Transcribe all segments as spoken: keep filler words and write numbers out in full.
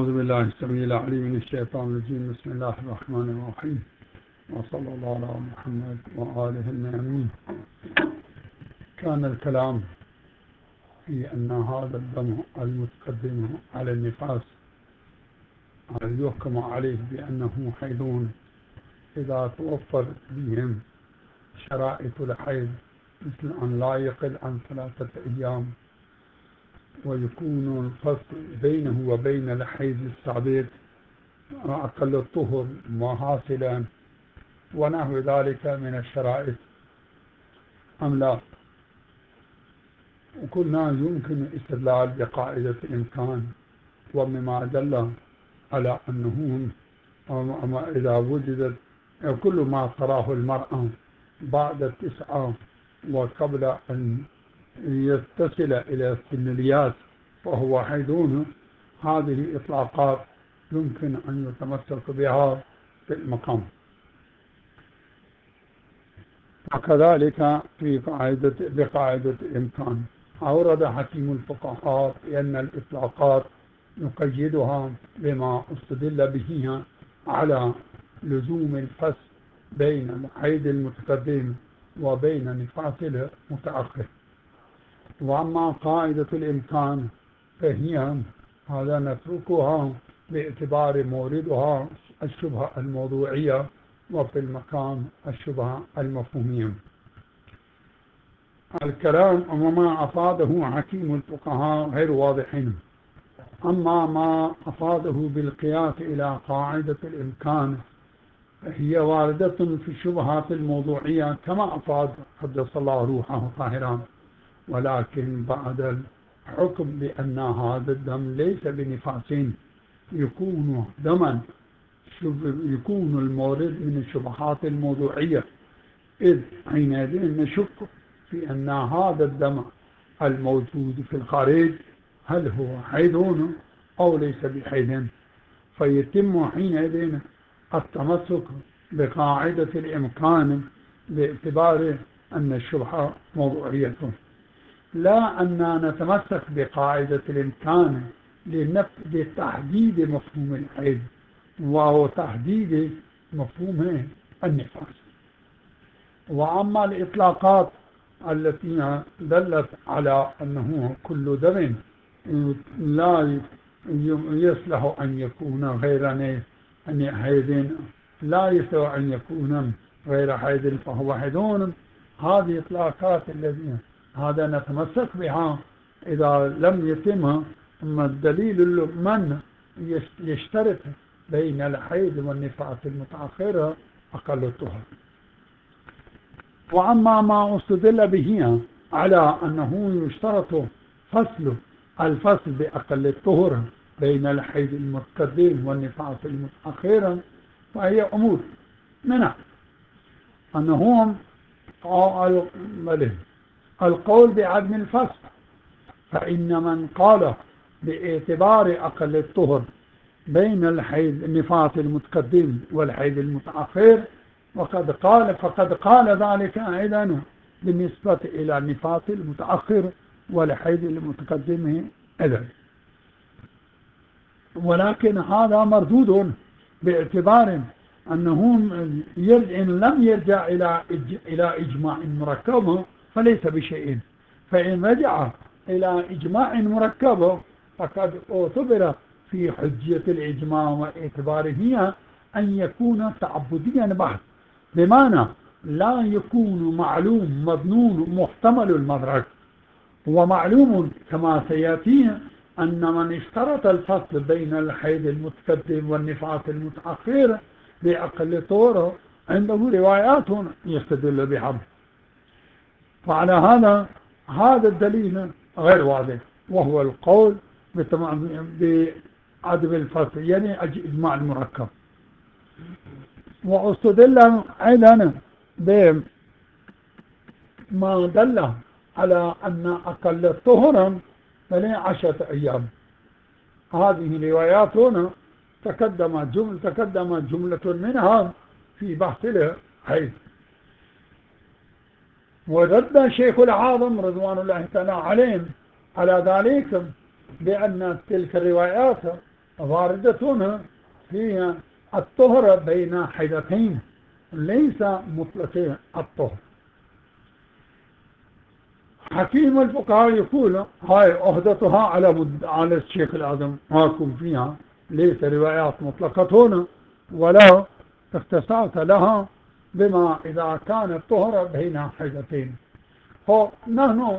أعوذ بالله السميع العليم من الشيطان الرجيم. بسم الله الرحمن الرحيم، وصلى الله على محمد وآله الميامين. كان الكلام في أن هذا الدم المتقدم على النفاس يحكم عليه بأنه حيضون إذا توفر بهم شرائط الحيض، مثل أن لا يقل عن ثلاثة أيام، ويكون الفصل بينه وبين الحيض السابق أقل الطهر محاصلا ونحو ذلك من الشرائط أم لا. وقلنا يمكن استدلال بقاعدة الإمكان، ومما دل على أنه إذا وجدت كل ما تراه المرأة بعد التسعة وقبل أن يتصل إلى السنليات فهو حيضون، هذه إطلاقات يمكن أن يتمسك بها في المقام. وكذلك في قاعدة بقاعدة الإمكان أورد حكيم الفقهاء بأن الإطلاقات نقيدها بما استدل به على لزوم الفصل بين الحيض المتقدم وبين نفاس المتأخر. وأما قاعدة الإمكان فهي هذا نتركها باعتبار موردها الشبهة الموضوعية، وفي المقام الشبهة المفهومية. الكلام وما أفاده حكيم الفقهاء غير واضحين، أما ما أفاده بالقياس إلى قاعدة الإمكان هي واردة في الشبهات الموضوعية كما أفاد قدس الله روحه طاهرا، ولكن بعد الحكم بأن هذا الدم ليس بنفاسين يكون دما يكون المورد من الشبهات الموضوعية، إذ حينئذ نشك في أن هذا الدم الموجود في الخارج هل هو حيض أو ليس بحيض، فيتم حينئذ التمسك بقاعدة الإمكان باعتبار أن الشبهة موضوعية، لا أن نتمسك بقاعدة الإمكان لتحديد مفهوم الحيض وهو تحديد مفهوم النفاس. وأما الإطلاقات التي دلت على أنه كل دم لا يصلح أن يكون غير حيض لا يصلح أن يكون غير حيض فهو حيضون، هذه إطلاقات الذين هذا نتمسك بها إذا لم يتم الدليل من يشترط بين الحيض والنفاس المتأخرة أقل الطهر. وأما ما استدل به على أنه يشترط فصل الفصل بأقل الطهر بين الحيض المتقدم والنفاس المتأخرة فهي أمور منها أنهم القول بعدم الفصل، فإن من قال باعتبار أقل الطهر بين الحيض النفاس المتقدم والحيض المتأخر وقد قال فقد قال ذلك أيضا بالنسبة إلى النفاس المتأخر والحيض المتقدم أيضا، ولكن هذا مردود باعتبار أنه إن لم يرجع إلى إلى إجماع مركب فليس بشيء، فإن رجع إلى إجماع مركب فقد اعتبر في حجية الإجماع واعتباره أن يكون تعبديا بحت، بمعنى لا يكون معلوم مظنون محتمل المدرك. ومعلوم كما سيأتي أن من اشترط الفصل بين الحيض المتقدم والنفاس المتأخر بأقل طهر عنده روايات يستدل بها، فعلى هذا هذا الدليل غير واضح، وهو القول بعدم الفصل يعني إجماع المركب. واستدل أيضا بما دل على أن أقل الطهر فلي عشرة أيام، هذه روايات هنا تقدم جملة تقدم جملة منها في بحث الحيض. ورد الشيخ العاظم رضوان الله تعالى عليهم على ذلك بأن تلك الروايات واردة في الطهر بين حيضتين، ليس مطلق الطهر. حكيم الفقهاء يقول هاي أهدتها على مد... على الشيخ الأعظم ماكم فيها، ليس روايات مطلقة هنا، ولا اختصاص لها بما إذا كان الطهر بين حيضتين. فنحن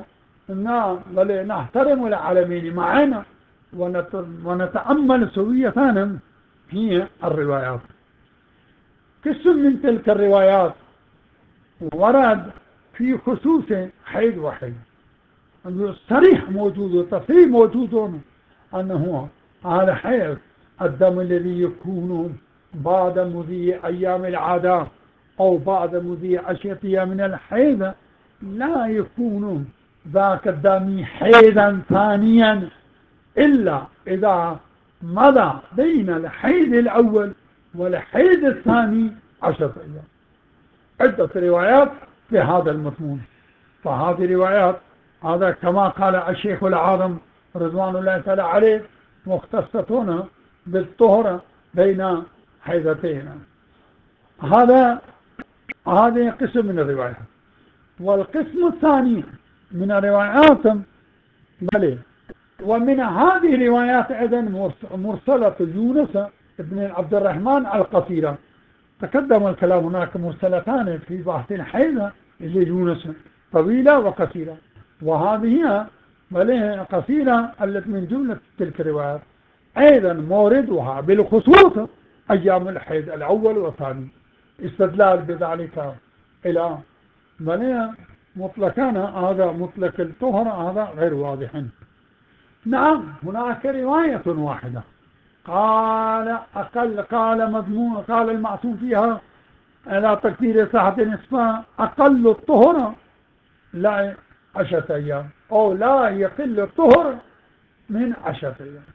نحترم العالمين معنا ونت... ونتأمل سوية في الروايات. قسم من تلك الروايات ورد في خصوص حيض وحيض، صريح موجود وتصريح موجود أنه هذا حيض الدم الذي يكون بعد مضي أيام العادة أو بعد مضي عشرة أيام من الحيض لا يكون ذاك الدم حيضا ثانيا إلا إذا مضى بين الحيض الأول والحيض الثاني عشرة أيام. عدة روايات في هذا المضمون، فهذه روايات هذا كما قال الشيخ العظم رضوان الله تعالى عليه مختصة بالطهر بين حيضتين. هذا هذا قسم من الروايات. والقسم الثاني من الروايات بل ومن هذه الروايات أيضا مرسلة يونس بن عبد الرحمن القصيرة. تقدم الكلام هناك مرسلتان في بحث الحيض ليونس، طويلة وقصيرة، وهذه هي قصيرة التي من جملة تلك الروايات. أيضا موردها بالخصوص أيام الحيض الأول والثاني، استدلال بذلك إلى بل مطلقان هذا مطلق الطهر هذا غير واضح. نعم هناك رواية واحدة قال أقل قال مضمون قال المعصوم فيها على تقدير صحة نسبة أقل الطهر لا عشرة أيام أو لا يقل الطهر من عشرة أيام.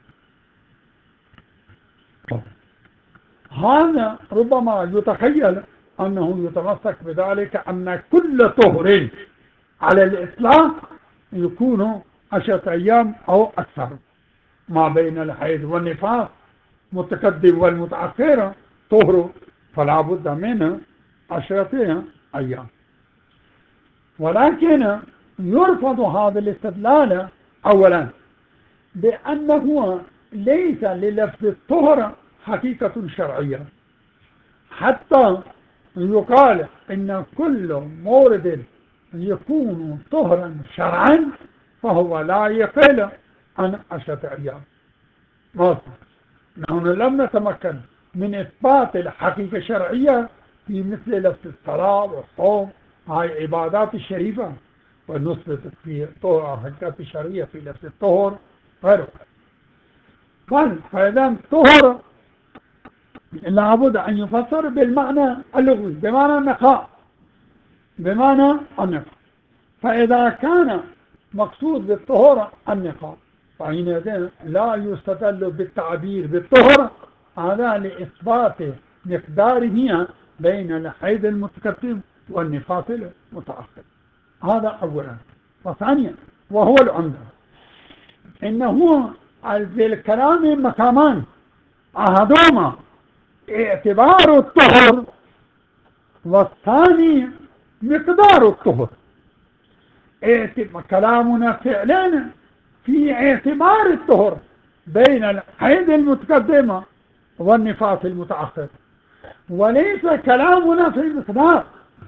هذا ربما يتخيل أنه يتمسك بذلك أن كل طهر على الإطلاق يكون عشرة أيام أو أكثر، ما بين الحيض والنفاس متقدم والمتأخر طهر، فلا بد من عشرة أيام. ولكن يرفض هذا الاستدلال أولا بأنه ليس للفظ الطهر حقيقة شرعية، حتى يقال إن كل مورد يكون طهرا شرعا فهو لا يقل عن عشرة أيام. نحن لم نتمكن من إثبات الحقيقة الشرعية في مثل لفظ الصلاة والصوم، هاي عبادات الشريفة، ونثبت في الحقيقة الشرعية في لفظ الطهر غيره. بل فإذا الطهر لابد أن يفسر بالمعنى اللغوي بمعنى النقاء، بمعنى النقاء. فإذا كان مقصود بالطهر النقاء فحينئذ لا يستدل بالتعبير بالطهر هذا لإثبات مقداره بين الحيض المتقدم والنفاس المتأخر. هذا أولا. وثانيا وهو العمدة إنه في الكلام مقامان، أحدهما اعتبار الطهر والثاني مقدار الطهر. كلامنا فعلا في اعتبار الطهر بين الحيض المتقدمة والنفاس المتأخر، وليس كلامنا في المقدار.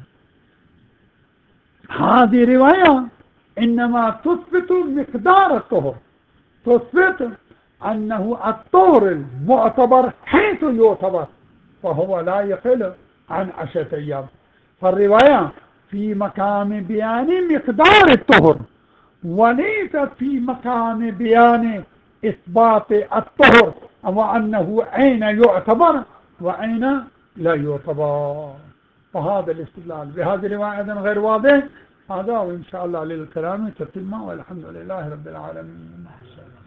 هذه رواية إنما تثبت مقدار الطهر، تثبت أنه الطهر المعتبر حيث يعتبر فهو لا يقل عن عشرة أيام. فالرواية في مقام بيان مقدار الطهر وليس في مقام بيان إثبات الطهر وأنه أين يعتبر وأين لا يعتبر. فهذا الاستدلال بهذه الرواية غير واضح. هذا وإن شاء الله للكلام تتم والحمد لله رب العالمين.